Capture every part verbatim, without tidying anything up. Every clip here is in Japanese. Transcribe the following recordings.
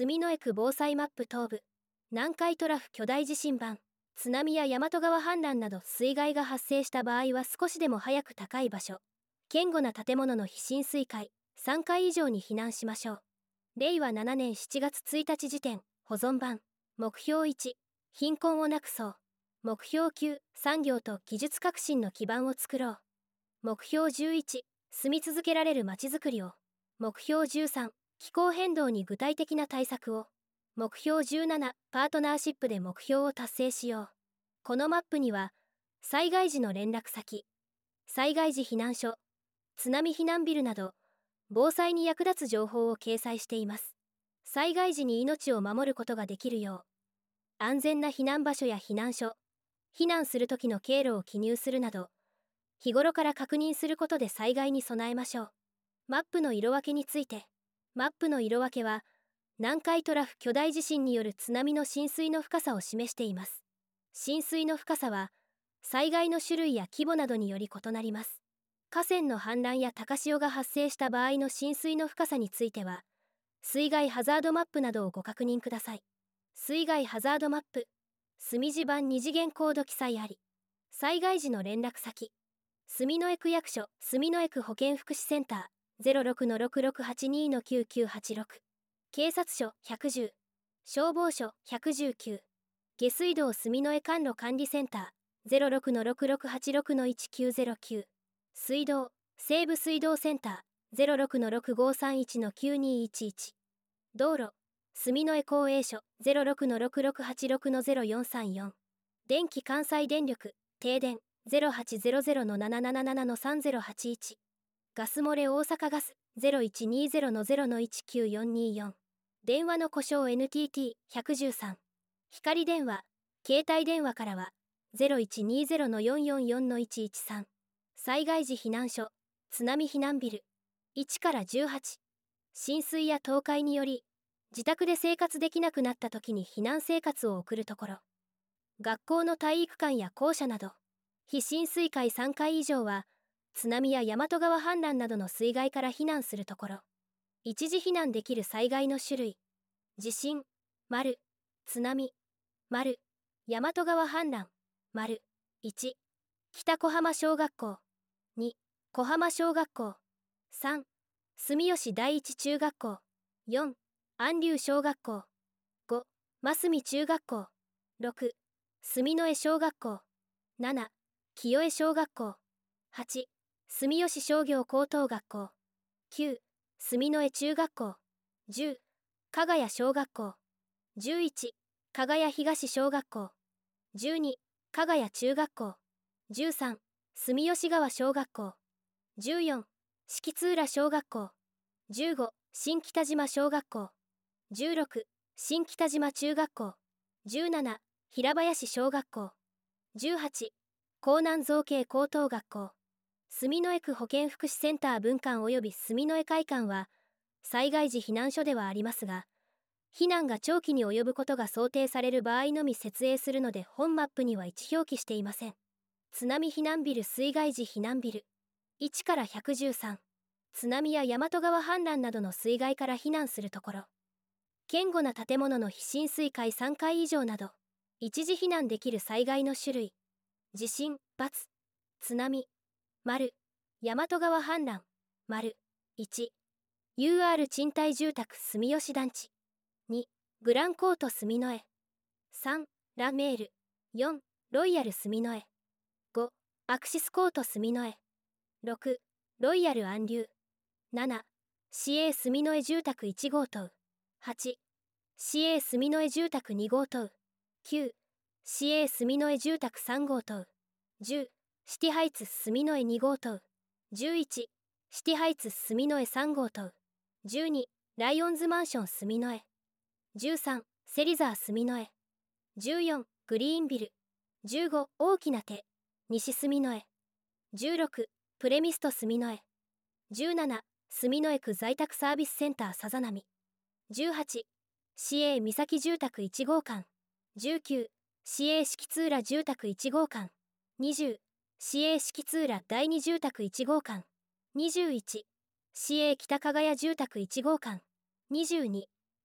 住之江区防災マップ東部。南海トラフ巨大地震版。津波や大和川氾濫など水害が発生した場合は少しでも早く高い場所、堅固な建物の非浸水階さんかい以上に避難しましょう。れいわななねんしちがつついたち時点。保存版。目標いち、貧困をなくそう。目標きゅう、産業と技術革新の基盤を作ろう。目標じゅういち、住み続けられるまちづくりを。目標じゅうさん、気候変動に具体的な対策を。目標じゅうなな、パートナーシップで目標を達成しよう。このマップには、災害時の連絡先、災害時避難所、津波避難ビルなど、防災に役立つ情報を掲載しています。災害時に命を守ることができるよう、安全な避難場所や避難所、避難する時の経路を記入するなど、日頃から確認することで災害に備えましょう。マップの色分けについて。マップの色分けは、南海トラフ巨大地震による津波の浸水の深さを示しています。浸水の深さは、災害の種類や規模などにより異なります。河川の氾濫や高潮が発生した場合の浸水の深さについては、水害ハザードマップなどをご確認ください。水害ハザードマップ、墨字版に次元コード記載あり。災害時の連絡先、住之江区役所、住之江区保健福祉センター、ゼロろくのろくろくはちにのきゅうきゅうはちろく。警察署ひゃくじゅう、消防署ひゃくじゅうきゅう、下水道住之江管路管理センター、ゼロろくのろくろくはちろくのいちきゅうゼロきゅう。水道、西部水道センター、ゼロろくのろくごさんいちのきゅうにいちいち。道路、住之江公営所、ゼロろくのろくろくはちろくのゼロよんさんよん。電気関西電力、停電、ゼロはちゼロゼロのなななななのさんゼロはちいち。ガス漏れ大阪ガス、ゼロいちにゼロのゼロのいちきゅうよんによん。電話の故障 エヌティーティーひゃくじゅうさん。光電話、携帯電話からは、ゼロいちにゼロのよんよんよんのいちいちさん。災害時避難所、津波避難ビル、いちからじゅうはち。浸水や倒壊により、自宅で生活できなくなった時に避難生活を送るところ。学校の体育館や校舎など、非浸水階さんかい以上は、津波や大和川氾濫などの水害から避難するところ。一時避難できる災害の種類。地震、丸、津波、丸、大和川氾濫、丸、いち、北小浜小学校、に、小浜小学校、さん、住吉第一中学校、よん、安龍小学校、ご、真住中学校、ろく、住之江小学校、なな、清江小学校、はち、住吉商業高等学校、きゅう、住之江中学校、じゅう、加賀谷小学校、じゅういち、加賀谷東小学校、じゅうに、加賀谷中学校、じゅうさん、住吉川小学校、じゅうよん、敷津浦小学校、じゅうご、新北島小学校、じゅうろく、新北島中学校、じゅうなな、平林小学校、じゅうはち、江南造形高等学校。住之江区保健福祉センター分館及び住之江会館は、災害時避難所ではありますが、避難が長期に及ぶことが想定される場合のみ設営するので本マップには位置表記していません。津波避難ビル水害時避難ビル、いちからひゃくじゅうさん。津波や大和川氾濫などの水害から避難するところ。堅固な建物の非浸水階さんかい以上など、一時避難できる災害の種類。地震、×、津波、丸、大和川氾濫、丸、いち、ユーアール 賃貸住宅住吉団地、に、グランコート住之江、さん、ラメール、よん、ロイヤル住之江、ご、アクシスコート住之江、ろく、ロイヤル安流、なな、市営住之江住宅いち号棟、はち、市営住之江住宅に号棟、きゅう、市営住之江住宅さん号棟、じゅう、シティハイツ住之江に号棟、じゅういち、シティハイツ住之江さん号棟、じゅうに、ライオンズマンション住之江、じゅうさん、セリザー住之江、じゅうよん、グリーンビル、じゅうご、大きな手、西住之江、じゅうろく、プレミスト住之江、じゅうなな、住之江区在宅サービスセンターさざ波、じゅうはち、市営三崎住宅いち号館、じゅうきゅう、市営敷津浦住宅いち号館、にじゅう、市営敷津浦第二住宅いち号館、にじゅういち、市営北加賀谷住宅いち号館、にじゅうに、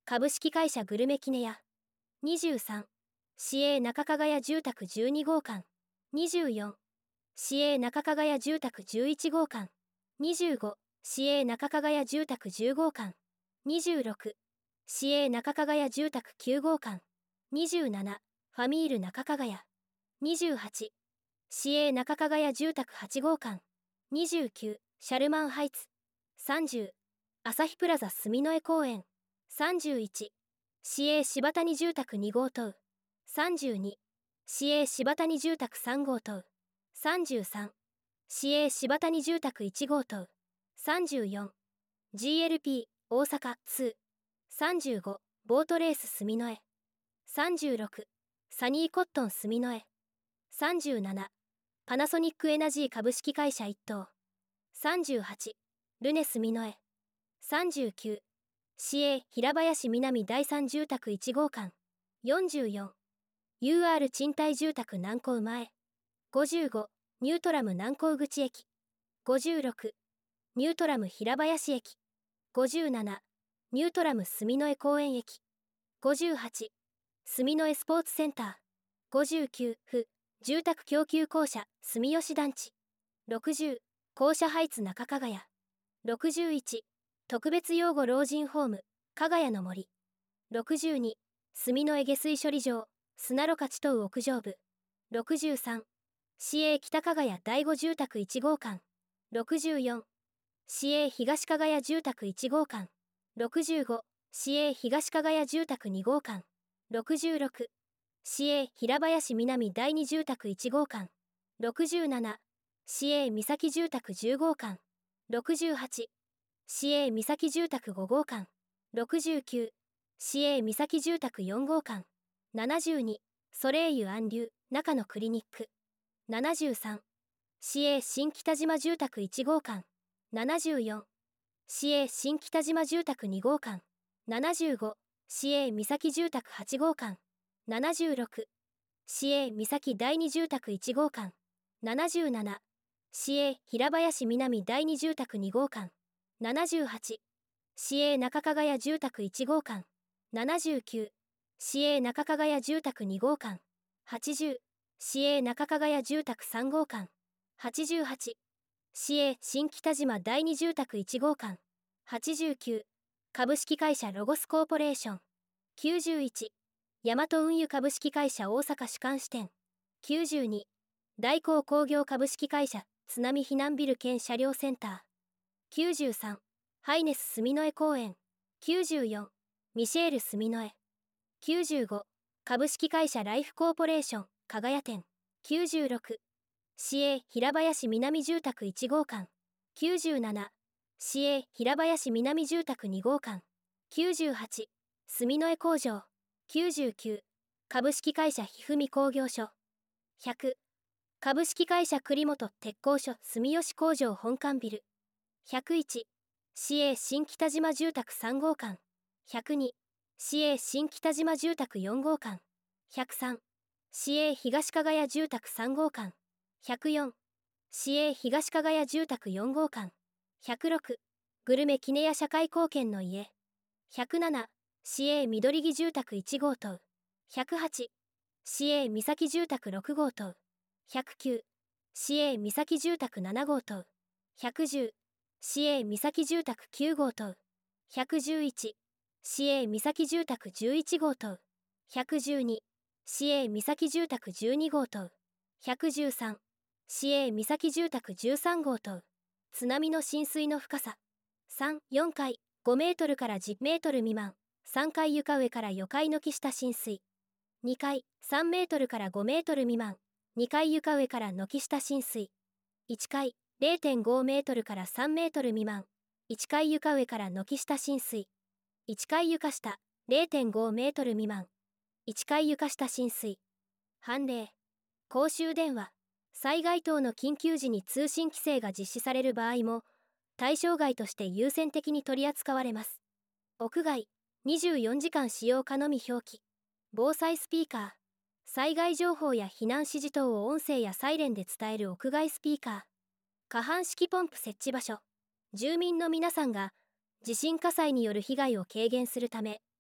株式会社グルメキネヤ。にじゅうさん、市営中加賀屋住宅じゅうに号館。にじゅうよん、市営中加賀屋住宅じゅういち号館。にじゅうご、市営中加賀屋住宅じゅう号館。にじゅうろく、市営中加賀屋住宅きゅう号館。にじゅうなな、ファミール中加賀屋。にじゅうはち、市営中加賀屋住宅はち号館。にじゅうきゅう、シャルマンハイツ。さんじゅう、朝日プラザ住之江公園。さんじゅういち、市営柴谷住宅に号棟。さんじゅうに、市営柴谷住宅さん号棟。さんじゅうさん、市営柴谷住宅いち号棟。さんじゅうよん、ジーエルピー 大阪に。さんじゅうご、ボートレース住之江。さんじゅうろく、サニーコットン住之江。さんじゅうなな、パナソニックエナジー株式会社いっ棟。さんじゅうはち、ルネ住之江。さんじゅうきゅう、市営平林南第三住宅いち号館。よんじゅうよん、ユーアール 賃貸住宅南高前。ごじゅうご、ニュートラム南高口駅。ごじゅうろく、ニュートラム平林駅。ごじゅうなな、ニュートラム住之江公園駅。ごじゅうはち、住之江スポーツセンター。ごじゅうきゅう、府住宅供給公社住吉団地。ろくじゅう、公社ハイツ中加賀屋。ろくじゅういち、特別養護老人ホーム加賀屋の森。ろくじゅうに、住之江下水処理場砂路勝東屋上部。ろくじゅうさん、市営北加賀屋第五住宅いち号館。ろくじゅうよん、市営東加賀屋住宅いち号館。ろくじゅうご、市営東加賀屋住宅に号館。ろくじゅうろく、市営平林南第二住宅いち号館。ろくじゅうなな、市営三崎住宅じゅう号館。ろくじゅうはち、市営三崎住宅ご号館。ろくじゅうきゅう、市営三崎住宅よん号館。ななじゅうに、ソレイユ安流中野クリニック。ななじゅうさん、市営新北島住宅いち号館。ななじゅうよん、市営新北島住宅に号館。ななじゅうご、市営三崎住宅はち号館。ななじゅうろく、市営三崎第二住宅いち号館。ななじゅうなな、市営平林南第二住宅に号館。ななじゅうはち、市営中加賀屋住宅いち号館。ななじゅうきゅう、市営中加賀屋住宅に号館。はちじゅう、市営中加賀屋住宅さん号館。はちじゅうはち、市営新北島第二住宅いち号館。はちじゅうきゅう、株式会社ロゴスコーポレーション。きゅうじゅういち、大和運輸株式会社大阪主幹支店。きゅうじゅうに、大光工業株式会社津波避難ビル兼車両センター。きゅうじゅうさん、ハイネス住之江公園。きゅうじゅうよん、ミシェール住之江。きゅうじゅうご、株式会社ライフコーポレーション加賀屋店。きゅうじゅうろく、市営平林南住宅いち号館。きゅうじゅうなな、市営平林南住宅に号館。きゅうじゅうはち、住之江工場。きゅうじゅうきゅう、株式会社ひふみ工業所。ひゃく、株式会社栗本鉄工所住吉工場本館ビル。ひゃくいち、市営新北島住宅さん号館。ひゃくに、市営新北島住宅よん号館。ひゃくさん、市営東加賀屋住宅さん号館。ひゃくよん、市営東加賀屋住宅よん号館。ひゃくろく、グルメキネヤ社会貢献の家。ひゃくなな、市営緑木住宅いち号棟。ひゃくはち、市営三崎住宅ろく号棟。ひゃくきゅう、市営三崎住宅なな号棟。ひゃくじゅう、市営三崎住宅きゅう号棟。ひゃくじゅういち、市営三崎住宅じゅういち号棟。ひゃくじゅうに、市営三崎住宅じゅうに号棟。ひゃくじゅうさん、市営三崎住宅じゅうさん号棟。津波の浸水の深さ。さん、よんかい、ごメートルからじゅうメートル未満。さんかい床上からよかい軒下浸水。にかい、さんメートルからごメートル未満。にかい床上から軒下浸水。いっかい、れいてんごメートルからさんメートル未満。いっかい床上から軒下浸水。いっかい床下、れいてんごメートル未満。いっかい床下浸水。判例。公衆電話。災害等の緊急時に通信規制が実施される場合も、対象外として優先的に取り扱われます。屋外、にじゅうよじかん使用可のみ表記。防災スピーカー。災害情報や避難指示等を音声やサイレンで伝える屋外スピーカー。可搬式ポンプ設置場所。住民の皆さんが地震火災による被害を軽減するため、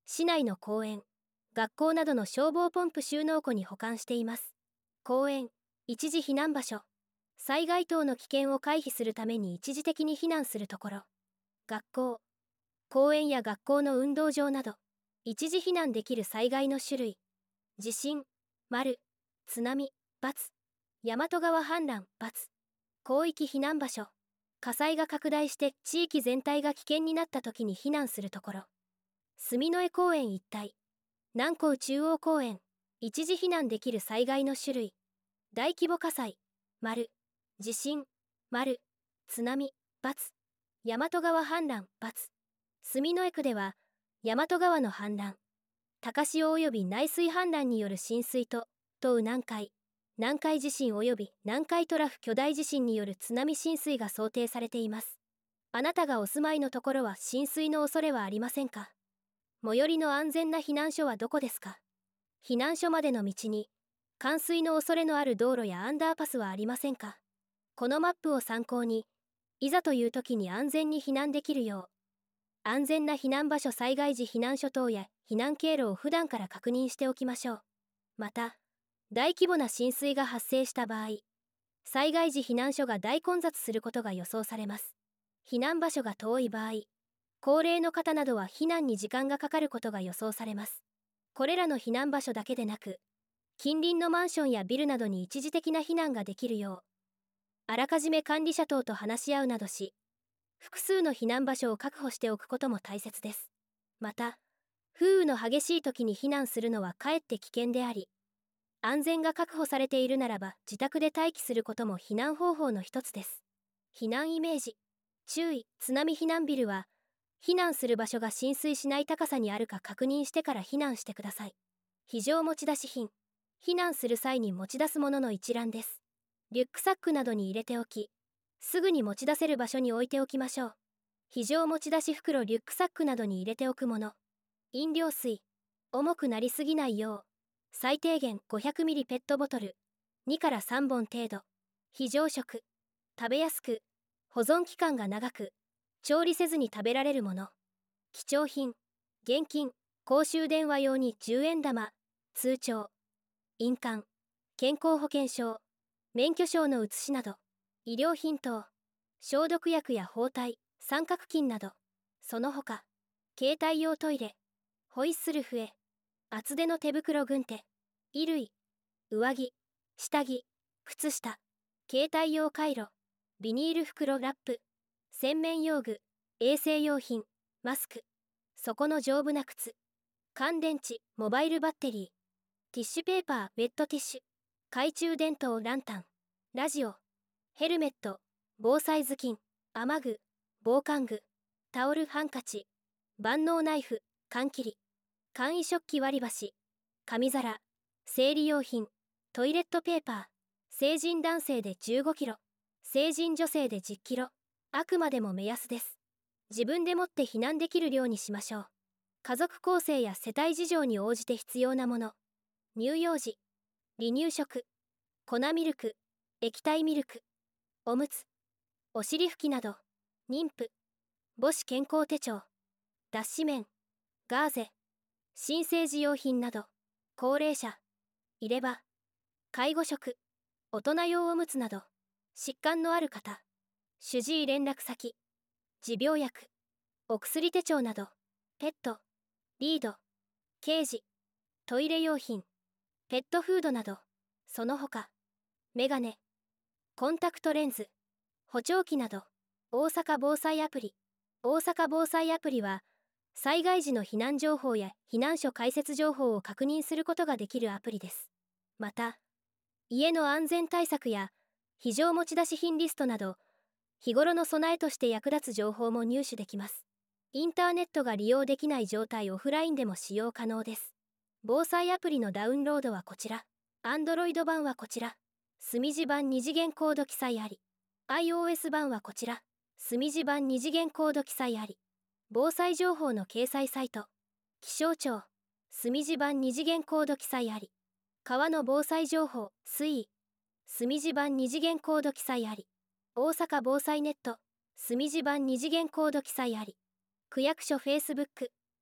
市内の公園、学校などの消防ポンプ収納庫に保管しています。公園、一時避難場所。災害等の危険を回避するために一時的に避難するところ。学校、公園や学校の運動場など、一時避難できる災害の種類。地震、丸、津波、×、大和川氾濫、×、広域避難場所。火災が拡大して地域全体が危険になった時に避難するところ。住之江公園一帯、南港中央公園、一時避難できる災害の種類。大規模火災、丸、地震、丸、津波、×、大和川氾濫、×。住之江区では、大和川の氾濫、高潮及び内水氾濫による浸水と、東南海、南海地震及び南海トラフ巨大地震による津波浸水が想定されています。あなたがお住まいのところは浸水の恐れはありませんか？最寄りの安全な避難所はどこですか？避難所までの道に、冠水の恐れのある道路やアンダーパスはありませんか？このマップを参考に、いざという時に安全に避難できるよう、安全な避難場所、災害時避難所等や避難経路を普段から確認しておきましょう。また、大規模な浸水が発生した場合、災害時避難所が大混雑することが予想されます。避難場所が遠い場合、高齢の方などは避難に時間がかかることが予想されます。これらの避難場所だけでなく、近隣のマンションやビルなどに一時的な避難ができるよう、あらかじめ管理者等と話し合うなどし、複数の避難場所を確保しておくことも大切です。また、風雨の激しい時に避難するのはかえって危険であり、安全が確保されているならば自宅で待機することも避難方法の一つです。避難イメージ。注意、津波避難ビルは、避難する場所が浸水しない高さにあるか確認してから避難してください。非常持ち出し品。避難する際に持ち出すものの一覧です。リュックサックなどに入れておき、すぐに持ち出せる場所に置いておきましょう。非常持ち出し袋、リュックサックなどに入れておくもの。飲料水。重くなりすぎないよう、最低限 ごひゃくミリリットル ペットボトルにからさんぼん程度。非常食。食べやすく、保存期間が長く、調理せずに食べられるもの。貴重品。現金、公衆電話用にじゅうえん玉、通帳、印鑑、健康保険証、免許証の写しなど。医療品等、消毒薬や包帯、三角巾など。その他、携帯用トイレ、ホイッスル笛、厚手の手袋軍手、衣類、上着、下着、靴下、携帯用カイロ、ビニール袋ラップ、洗面用具、衛生用品、マスク、底の丈夫な靴、乾電池、モバイルバッテリー、ティッシュペーパー、ウェットティッシュ、懐中電灯、ランタン、ラジオ、ヘルメット、防災頭巾、雨具、防寒具、タオル、ハンカチ、万能ナイフ、缶切り、簡易食器割り箸、紙皿、生理用品、トイレットペーパー。成人男性でじゅうごキロ、成人女性でじゅっキロ。あくまでも目安です。自分でもって避難できる量にしましょう。家族構成や世帯事情に応じて必要なもの。乳幼児、離乳食、粉ミルク、液体ミルク、おむつ、お尻拭きなど。妊婦、母子健康手帳、脱脂綿、ガーゼ、新生児用品など。高齢者、入れ歯、介護食、大人用おむつなど。疾患のある方、主治医連絡先、持病薬、お薬手帳など。ペット、リード、ケージ、トイレ用品、ペットフードなど。その他、メガネ、コンタクトレンズ、補聴器など。大阪防災アプリ。大阪防災アプリは、災害時の避難情報や避難所開設情報を確認することができるアプリです。また、家の安全対策や非常持ち出し品リストなど、日頃の備えとして役立つ情報も入手できます。インターネットが利用できない状態、オフラインでも使用可能です。防災アプリのダウンロードはこちら。Android 版はこちら。墨字版二次元コード記載あり。iOS 版はこちら。墨字版二次元コード記載あり。防災情報の掲載サイト。気象庁。墨字版二次元コード記載あり。川の防災情報、水位。墨字版二次元コード記載あり。大阪防災ネット。墨字版二次元コード記載あり。区役所 Facebook。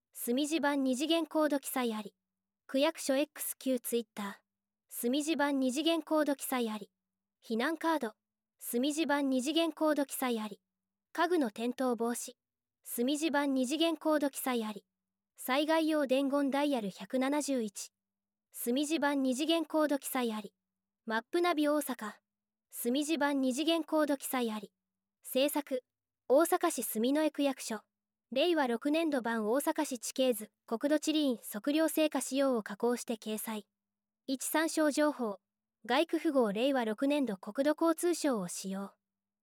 墨字版二次元コード記載あり。区役所 エックス 旧 Twitter。墨字版二次元コード記載あり。避難カード。墨字版二次元コード記載あり。家具の転倒防止。墨字版二次元コード記載あり。災害用伝言ダイヤルひゃくななじゅういち。墨字版二次元コード記載あり。マップナビ大阪。墨字版二次元コード記載あり。制作。大阪市住之江区役所。れいわろくねんど版大阪市地形図、国土地理院測量成果仕様を加工して掲載。いち参照情報。外区符号れいわろくねんど国土交通省を使用。